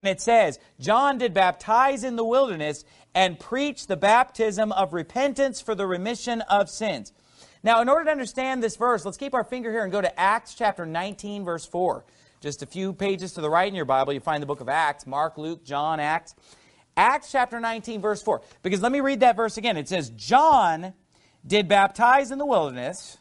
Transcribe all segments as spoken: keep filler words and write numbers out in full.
It says, John did baptize in the wilderness and preach the baptism of repentance for the remission of sins. Now, in order to understand this verse, let's keep our finger here and go to Acts chapter nineteen, verse four. Just a few pages to the right in your Bible, you find the book of Acts, Mark, Luke, John, Acts. Acts chapter nineteen, verse four. Because let me read that verse again. It says, John did baptize in the wilderness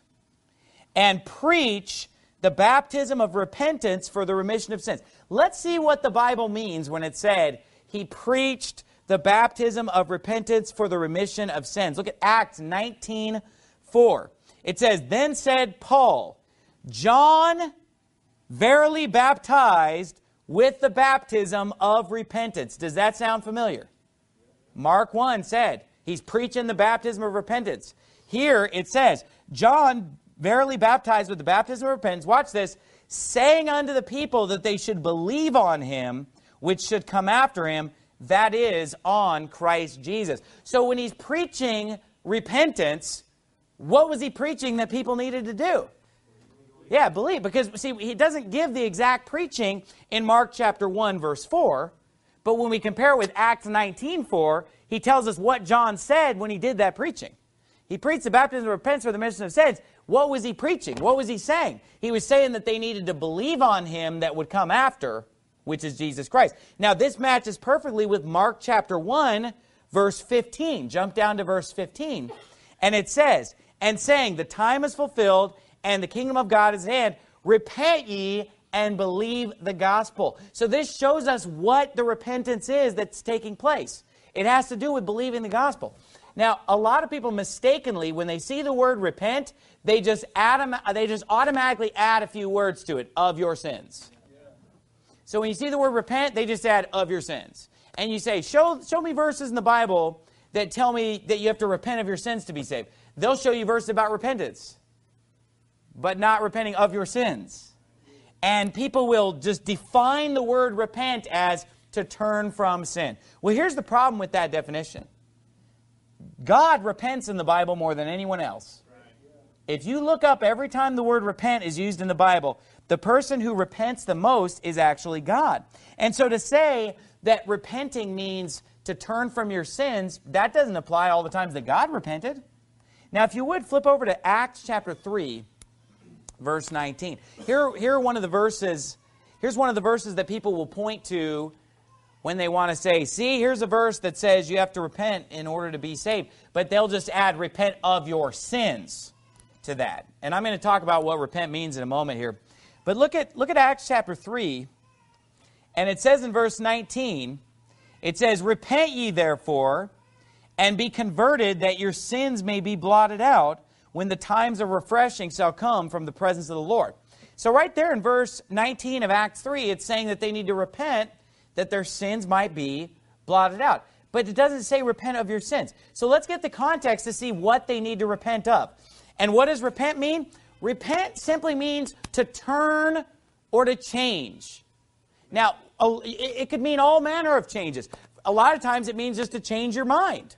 and preach the baptism of repentance for the remission of sins. Let's see what the Bible means when it said he preached the baptism of repentance for the remission of sins. Look at Acts nineteen four. It says, then said Paul, John verily baptized with the baptism of repentance. Does that sound familiar? Mark one said he's preaching the baptism of repentance. Here it says, John verily baptized with the baptism of repentance, watch this, saying unto the people that they should believe on him, which should come after him, that is, on Christ Jesus. So when he's preaching repentance, what was he preaching that people needed to do? Yeah, believe. Because, see, he doesn't give the exact preaching in Mark chapter one, verse four. But when we compare it with Acts nineteen four, he tells us what John said when he did that preaching. He preached the baptism of repentance for the remission of sins. What was he preaching? What was he saying? He was saying that they needed to believe on him that would come after, which is Jesus Christ. Now, this matches perfectly with Mark chapter one, verse fifteen. Jump down to verse fifteen. And it says, and saying, the time is fulfilled, and the kingdom of God is at hand. Repent ye and believe the gospel. So this shows us what the repentance is that's taking place. It has to do with believing the gospel. Now, a lot of people mistakenly, when they see the word repent, they just add, they just automatically add a few words to it, of your sins. So when you see the word repent, they just add of your sins. And you say, show, show me verses in the Bible that tell me that you have to repent of your sins to be saved. They'll show you verses about repentance, but not repenting of your sins. And people will just define the word repent as to turn from sin. Well, here's the problem with that definition. God repents in the Bible more than anyone else. If you look up every time the word repent is used in the Bible, the person who repents the most is actually God. And so to say that repenting means to turn from your sins, that doesn't apply all the times that God repented. Now, if you would, flip over to Acts chapter three, verse nineteen. Here, here are one of the verses, here's one of the verses that people will point to when they want to say, see, here's a verse that says you have to repent in order to be saved. But they'll just add repent of your sins to that. And I'm going to talk about what repent means in a moment here. But look at, look at Acts chapter three. And it says in verse nineteen, it says, repent ye therefore, and be converted, that your sins may be blotted out, when the times of refreshing shall come from the presence of the Lord. So right there in verse nineteen of Acts three, it's saying that they need to repent, that their sins might be blotted out. But it doesn't say repent of your sins. So let's get the context to see what they need to repent of. And what does repent mean? Repent simply means to turn or to change. Now, it could mean all manner of changes. A lot of times it means just to change your mind.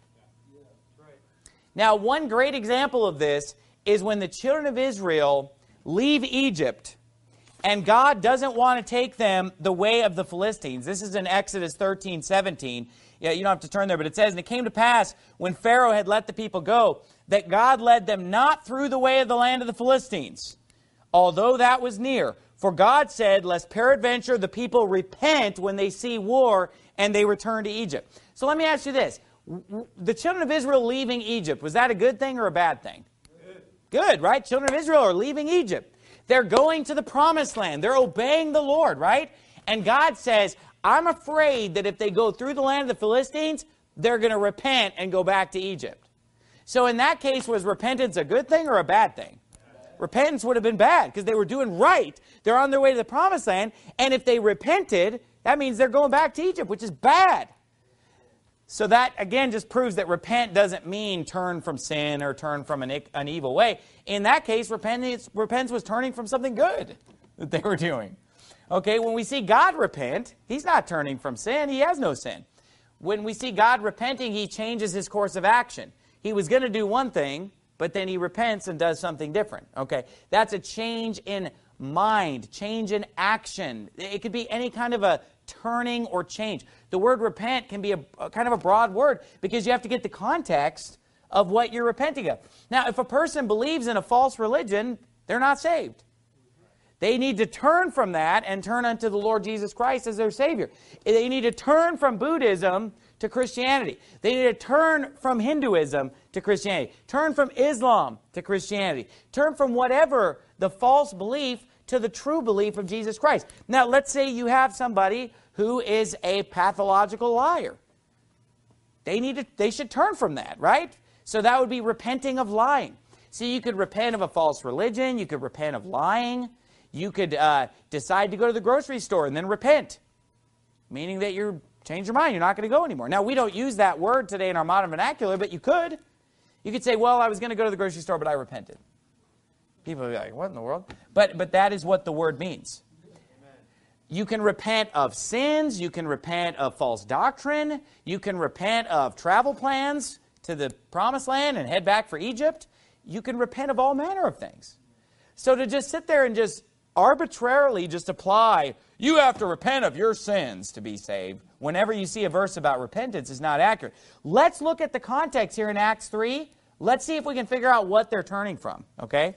Now, one great example of this is when the children of Israel leave Egypt, and God doesn't want to take them the way of the Philistines. This is in Exodus thirteen seventeen. Yeah, you don't have to turn there, but it says, and it came to pass, when Pharaoh had let the people go, that God led them not through the way of the land of the Philistines, although that was near. For God said, lest peradventure the people repent when they see war, and they return to Egypt. So let me ask you this. The children of Israel leaving Egypt, was that a good thing or a bad thing? Good, good, right? Children of Israel are leaving Egypt. They're going to the promised land. They're obeying the Lord, right? And God says, I'm afraid that if they go through the land of the Philistines, they're going to repent and go back to Egypt. So in that case, was repentance a good thing or a bad thing? Repentance would have been bad because they were doing right. They're on their way to the promised land. And if they repented, that means they're going back to Egypt, which is bad. So that, again, just proves that repent doesn't mean turn from sin or turn from an, an evil way. In that case, repentance, repentance was turning from something good that they were doing. Okay, when we see God repent, He's not turning from sin. He has no sin. When we see God repenting, He changes His course of action. He was going to do one thing, but then He repents and does something different. Okay, that's a change in mind, change in action. It could be any kind of a turning or change. The word repent can be a, a kind of a broad word because you have to get the context of what you're repenting of. Now, if a person believes in a false religion, they're not saved. They need to turn from that and turn unto the Lord Jesus Christ as their Savior. They need to turn from Buddhism to Christianity. They need to turn from Hinduism to Christianity. Turn from Islam to Christianity. Turn from whatever the false belief to the true belief of Jesus Christ. Now, let's say you have somebody who is a pathological liar. They need to, they should turn from that, right? So that would be repenting of lying. So you could repent of a false religion. You could repent of lying. You could uh, decide to go to the grocery store and then repent, meaning that you change your mind. You're not going to go anymore. Now, we don't use that word today in our modern vernacular, but you could. You could say, well, I was going to go to the grocery store, but I repented. People would be like, what in the world? But, but that is what the word means. You can repent of sins. You can repent of false doctrine. You can repent of travel plans to the promised land and head back for Egypt. You can repent of all manner of things. So to just sit there and just arbitrarily just apply, you have to repent of your sins to be saved, whenever you see a verse about repentance is not accurate. Let's look at the context here in Acts three. Let's see if we can figure out what they're turning from, okay?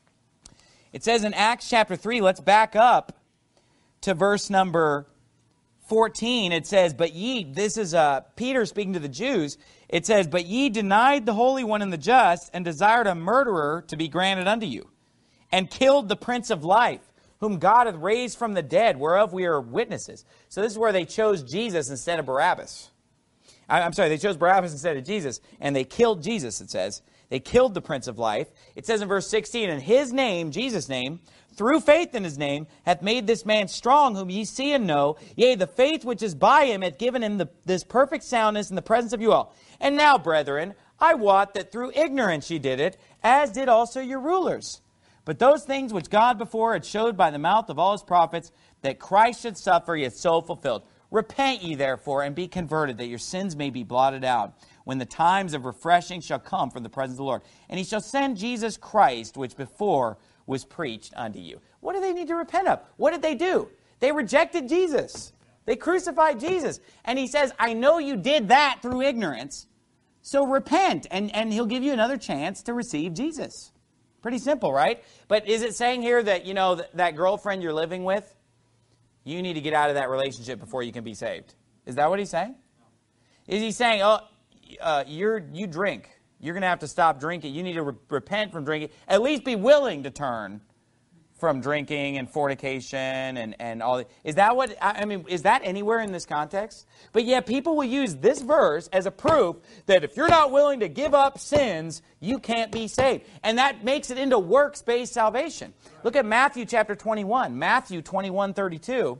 It says in Acts chapter three, let's back up to verse number fourteen. It says, but ye, this is uh, Peter speaking to the Jews. It says, but ye denied the Holy One and the just, and desired a murderer to be granted unto you, and killed the Prince of Life, whom God hath raised from the dead, whereof we are witnesses. So this is where they chose Jesus instead of Barabbas. I, I'm sorry, they chose Barabbas instead of Jesus, and they killed Jesus, it says. They killed the Prince of Life. It says in verse sixteen, and his name, Jesus' name, through faith in his name, hath made this man strong, whom ye see and know. Yea, the faith which is by him hath given him the, this perfect soundness in the presence of you all. And now, brethren, I wot that through ignorance ye did it, as did also your rulers. But those things which God before had showed by the mouth of all his prophets, that Christ should suffer, he hath so fulfilled. Repent ye therefore, and be converted, that your sins may be blotted out, when the times of refreshing shall come from the presence of the Lord. And he shall send Jesus Christ, which before was preached unto you. What do they need to repent of? What did they do? They rejected Jesus. They crucified Jesus. And he says, I know you did that through ignorance, so repent, and, and he'll give you another chance to receive Jesus. Pretty simple, right? But is it saying here that, you know, th- that girlfriend you're living with, you need to get out of that relationship before you can be saved? Is that what he's saying? No. Is he saying, oh, uh, you're you drink. You're going to have to stop drinking. You need to re- repent from drinking. At least be willing to turn from drinking and fornication and, and all that. Is that what, I mean, is that anywhere in this context? But yet people will use this verse as a proof that if you're not willing to give up sins, you can't be saved. And that makes it into works-based salvation. Look at Matthew chapter twenty-one. Matthew twenty-one thirty-two.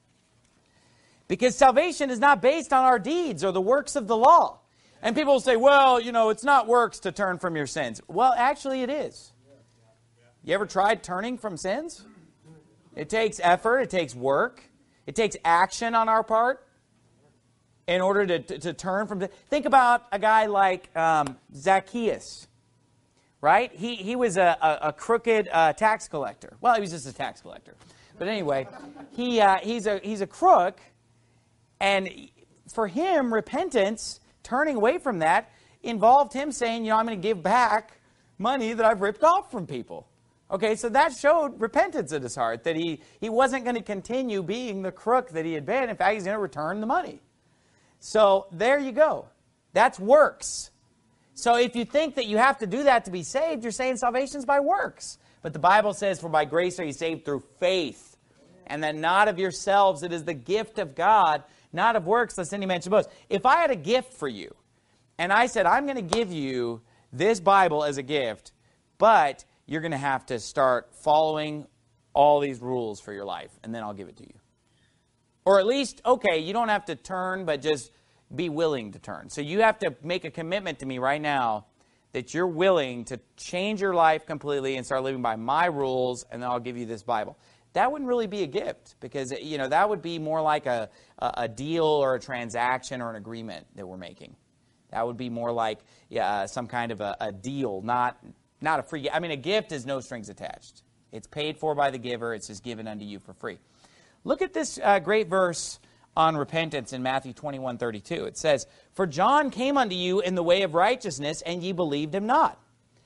Because salvation is not based on our deeds or the works of the law. And people will say, well, you know, it's not works to turn from your sins. Well, actually it is. You ever tried turning from sins? It takes effort. It takes work. It takes action on our part in order to, to, to turn from... Think about a guy like um, Zacchaeus, right? He, he was a, a, a crooked uh, tax collector. Well, he was just a tax collector. But anyway, he uh, he's a he's a crook, and for him, repentance, turning away from that, involved him saying, you know, I'm going to give back money that I've ripped off from people. Okay, so that showed repentance in his heart, that he, he wasn't going to continue being the crook that he had been. In fact, he's going to return the money. So there you go. That's works. So if you think that you have to do that to be saved, you're saying salvation's by works. But the Bible says, for by grace are you saved through faith, and that not of yourselves, it is the gift of God, not of works, lest any man should boast. If I had a gift for you, and I said, I'm going to give you this Bible as a gift, but you're going to have to start following all these rules for your life, and then I'll give it to you. Or at least, okay, you don't have to turn, but just be willing to turn. So you have to make a commitment to me right now that you're willing to change your life completely and start living by my rules, and then I'll give you this Bible. That wouldn't really be a gift, because, you know, that would be more like a, a, a deal or a transaction or an agreement that we're making. That would be more like yeah, some kind of a, a deal, not... Not a free gift. I mean, a gift is no strings attached. It's paid for by the giver. It's just given unto you for free. Look at this uh, great verse on repentance in Matthew twenty-one thirty-two. It says, "For John came unto you in the way of righteousness, and ye believed him not.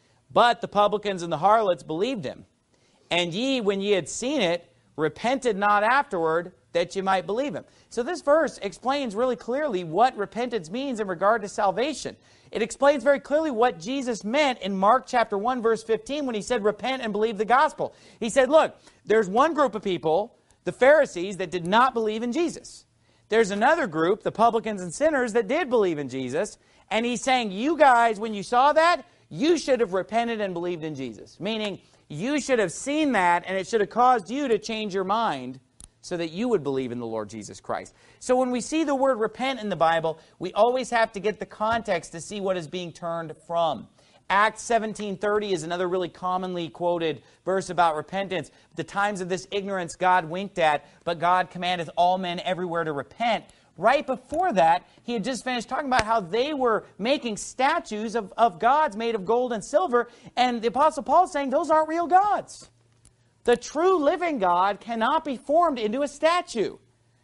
But the publicans and the harlots believed him. And ye, when ye had seen it, repented not afterward, that ye might believe him." So this verse explains really clearly what repentance means in regard to salvation. It explains very clearly what Jesus meant in Mark chapter one, verse fifteen, when he said, "Repent and believe the gospel." He said, look, there's one group of people, the Pharisees, that did not believe in Jesus. There's another group, the publicans and sinners, that did believe in Jesus. And he's saying, you guys, when you saw that, you should have repented and believed in Jesus. Meaning, you should have seen that, and it should have caused you to change your mind so that you would believe in the Lord Jesus Christ. So when we see the word repent in the Bible, we always have to get the context to see what is being turned from. Acts seventeen thirty is another really commonly quoted verse about repentance. "The times of this ignorance God winked at, but God commandeth all men everywhere to repent." Right before that, he had just finished talking about how they were making statues of, of gods made of gold and silver. And the Apostle Paul is saying those aren't real gods. The true living God cannot be formed into a statue.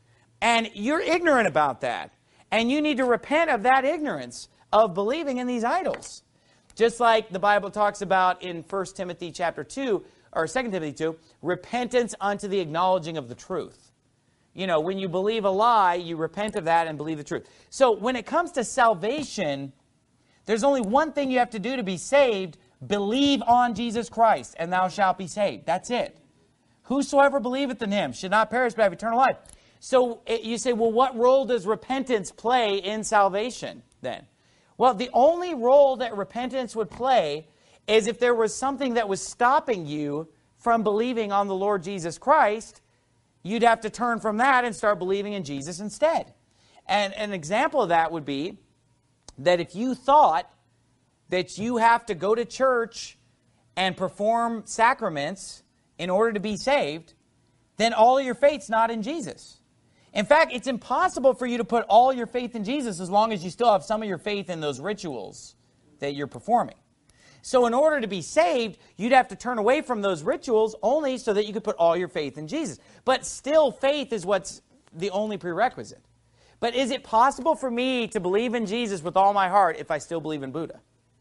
And you're ignorant about that. And you need to repent of that ignorance of believing in these idols. Just like the Bible talks about in First Timothy chapter two, or Second Timothy two, repentance unto the acknowledging of the truth. You know, when you believe a lie, you repent of that and believe the truth. So when it comes to salvation, there's only one thing you have to do to be saved: believe on Jesus Christ, and thou shalt be saved. That's it. Whosoever believeth in him should not perish but have eternal life. So it, you say, well, what role does repentance play in salvation then? Well, the only role that repentance would play is if there was something that was stopping you from believing on the Lord Jesus Christ. You'd have to turn from that and start believing in Jesus instead. And an example of that would be that if you thought that you have to go to church and perform sacraments in order to be saved, then all your faith's not in Jesus. In fact, it's impossible for you to put all your faith in Jesus as long as you still have some of your faith in those rituals that you're performing. So in order to be saved, you'd have to turn away from those rituals only so that you could put all your faith in Jesus. But still, faith is what's the only prerequisite. But is it possible for me to believe in Jesus with all my heart if I still believe in Buddha?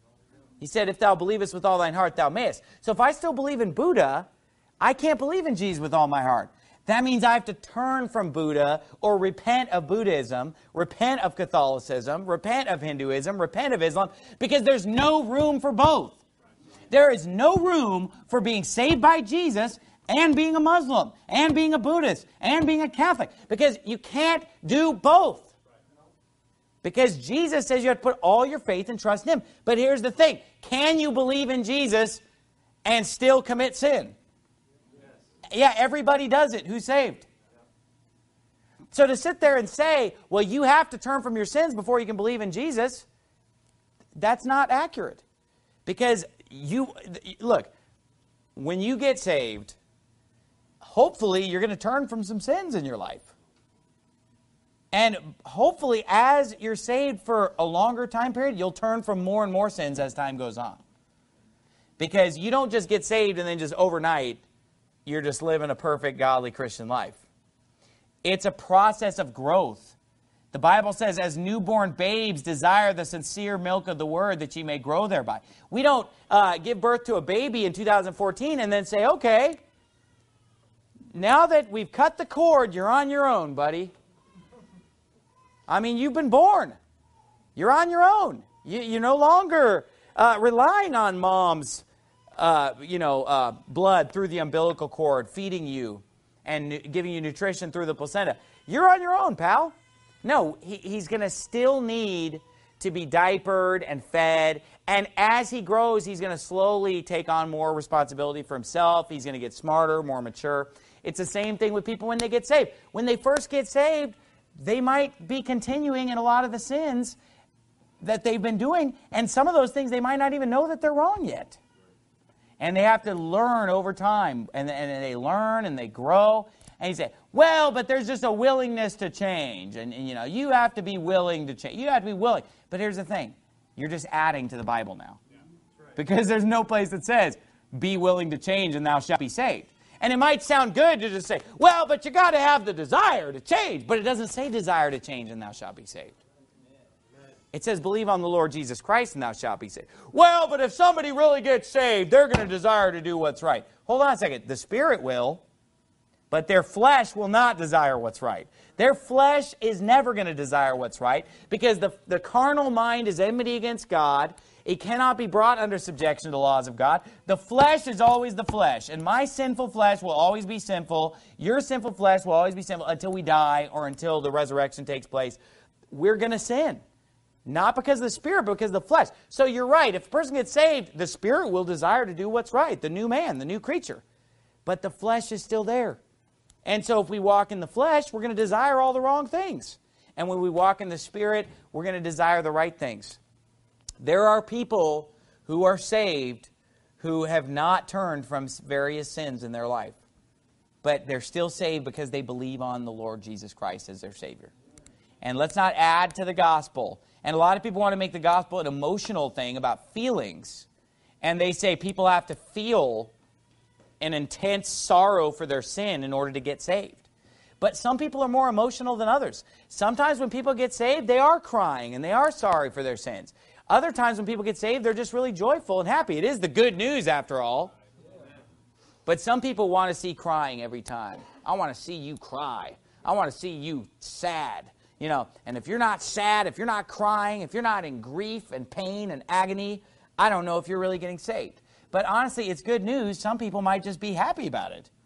He said, "If thou believest with all thine heart, thou mayest." So if I still believe in Buddha, I can't believe in Jesus with all my heart. That means I have to turn from Buddha or repent of Buddhism, repent of Catholicism, repent of Hinduism, repent of Islam, because there's no room for both. There is no room for being saved by Jesus and being a Muslim and being a Buddhist and being a Catholic, because you can't do both. Because Jesus says you have to put all your faith and trust in him. But here's the thing. Can you believe in Jesus and still commit sin? Yeah, everybody does it. Who's saved? So to sit there and say, well, you have to turn from your sins before you can believe in Jesus, that's not accurate. Because you, look, when you get saved, hopefully you're going to turn from some sins in your life. And hopefully as you're saved for a longer time period, you'll turn from more and more sins as time goes on. Because you don't just get saved and then just overnight you're just living a perfect, godly Christian life. It's a process of growth. The Bible says, as newborn babes desire the sincere milk of the word that ye may grow thereby. We don't uh, give birth to a baby in two thousand fourteen and then say, okay, now that we've cut the cord, you're on your own, buddy. I mean, you've been born. You're on your own. You, you're no longer uh, relying on mom's Uh, you know, uh, blood through the umbilical cord, feeding you and giving you nutrition through the placenta. You're on your own, pal. No, he, he's going to still need to be diapered and fed. And as he grows, he's going to slowly take on more responsibility for himself. He's going to get smarter, more mature. It's the same thing with people when they get saved. When they first get saved, they might be continuing in a lot of the sins that they've been doing. And some of those things, they might not even know that they're wrong yet. And they have to learn over time. And, and they learn and they grow. And you say, well, but there's just a willingness to change. And, and, you know, you have to be willing to change. You have to be willing. But here's the thing. You're just adding to the Bible now. Yeah, that's right. Because there's no place that says, be willing to change and thou shalt be saved. And it might sound good to just say, well, but you got to have the desire to change. But it doesn't say desire to change and thou shalt be saved. It says, believe on the Lord Jesus Christ and thou shalt be saved. Well, but if somebody really gets saved, they're going to desire to do what's right. Hold on a second. The Spirit will, but their flesh will not desire what's right. Their flesh is never going to desire what's right because the, the carnal mind is enmity against God. It cannot be brought under subjection to the laws of God. The flesh is always the flesh, and my sinful flesh will always be sinful. Your sinful flesh will always be sinful until we die or until the resurrection takes place. We're going to sin. Not because of the Spirit, but because of the flesh. So you're right. If a person gets saved, the Spirit will desire to do what's right, the new man, the new creature. But the flesh is still there. And so if we walk in the flesh, we're going to desire all the wrong things. And when we walk in the Spirit, we're going to desire the right things. There are people who are saved who have not turned from various sins in their life. But they're still saved because they believe on the Lord Jesus Christ as their Savior. And let's not add to the gospel. And a lot of people want to make the gospel an emotional thing about feelings. And they say people have to feel an intense sorrow for their sin in order to get saved. But some people are more emotional than others. Sometimes when people get saved, they are crying and they are sorry for their sins. Other times when people get saved, they're just really joyful and happy. It is the good news after all. But some people want to see crying every time. I want to see you cry. I want to see you sad. You know, and if you're not sad, if you're not crying, if you're not in grief and pain and agony, I don't know if you're really getting saved. But honestly, it's good news. Some people might just be happy about it.